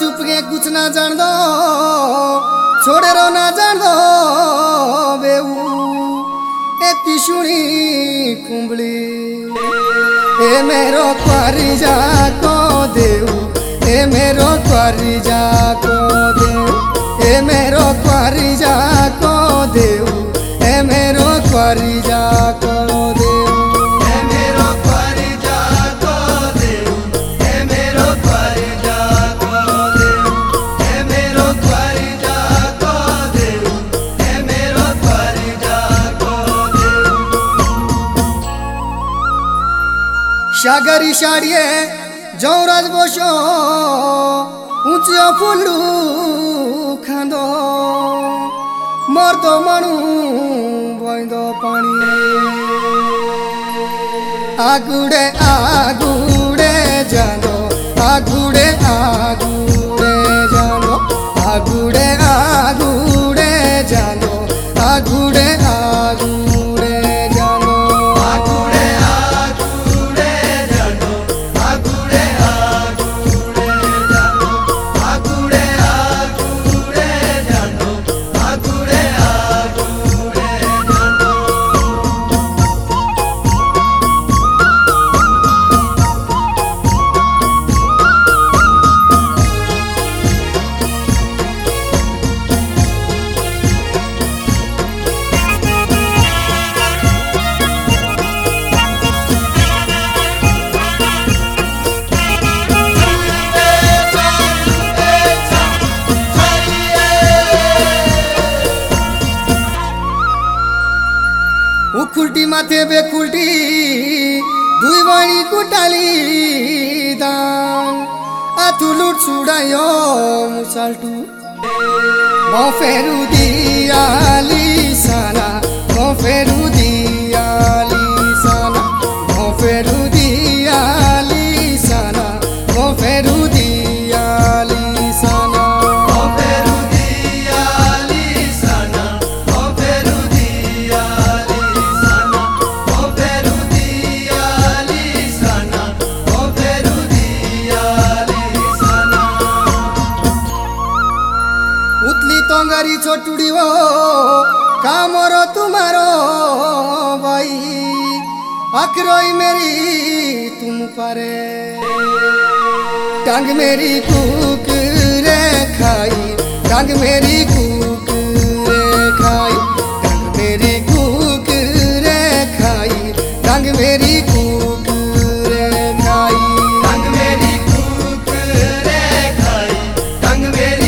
चुप के कुछ ना जान दो छोड़े रो ना जान दो बेऊ ए पिशुणी कुंबली ए मेरो क्वारी जाको देऊ ए मेरो क्वारी जाको देऊ ए मेरो क्वारी जाको देऊ ए मेरो क्वारी जाको देऊ सागरी साड़िए जौराज बसो ऊंचियो फुलू खांदो मर्दो मनु बंदो पानी आगुड़े आगुड़े जानो आगुड़े आगुड़े जानो आगुड़े आगुड़े जानो आगुड़े आगुड़े उखुल्टी माथे बेखुल्टी दुई बणी कुटाली दान आथुलुट छुडायो मुसाल्टु म फेरु दियाली साना म फेरु दियाली साना म फेरु दियाली साना म फेरु दियाली साना तंगारी छोटुड़ी वो कामरो तुम्हारो भाई अखरोई मेरी तुम परे टांग मेरी कुकरे खाई टांग मेरी कुकरे खाई टांग मेरी कुकरे खाई टांग मेरी कुकरे खाई टांग मेरी कुकरे खाई टांग मेरी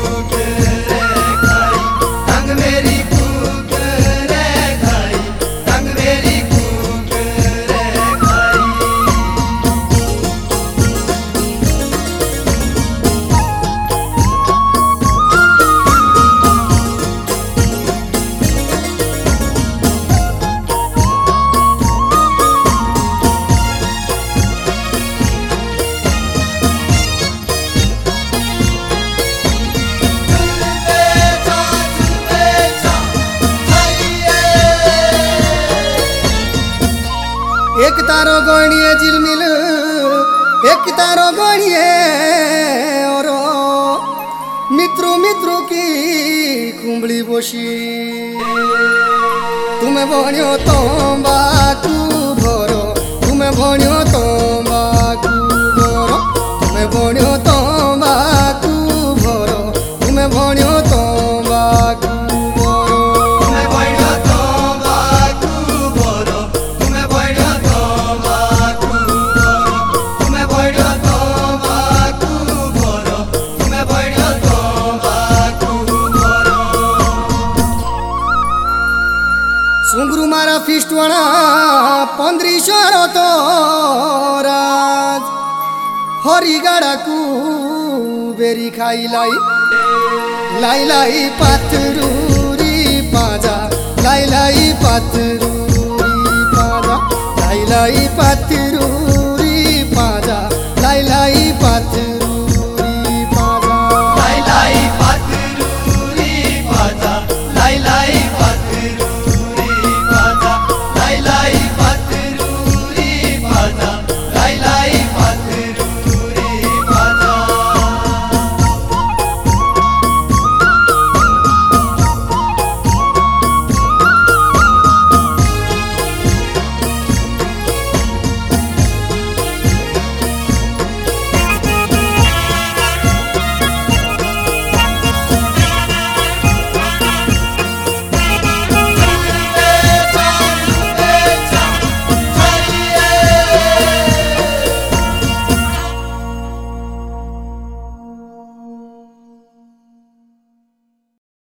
एक तारो गणिए झिलमिल एक तारो गणिए और मित्रु मित्रु की कुंबली बोशी तुम्हें भण्यो तंबाकू भरो तुम्हें भण्यो तंबाकू भरो तुम्हें भण्यो तंबाकू भरो तुम्हें भण्यो तंबाकू सुंगरू मारा फिस्टवाणा 1500 तो राज हरिगाड़ा कू बेरी खाई लाई लाई लाई पाथरूरी पाजा लाई लाई पाथरूरी पाजा लाई लाई पाथरूरी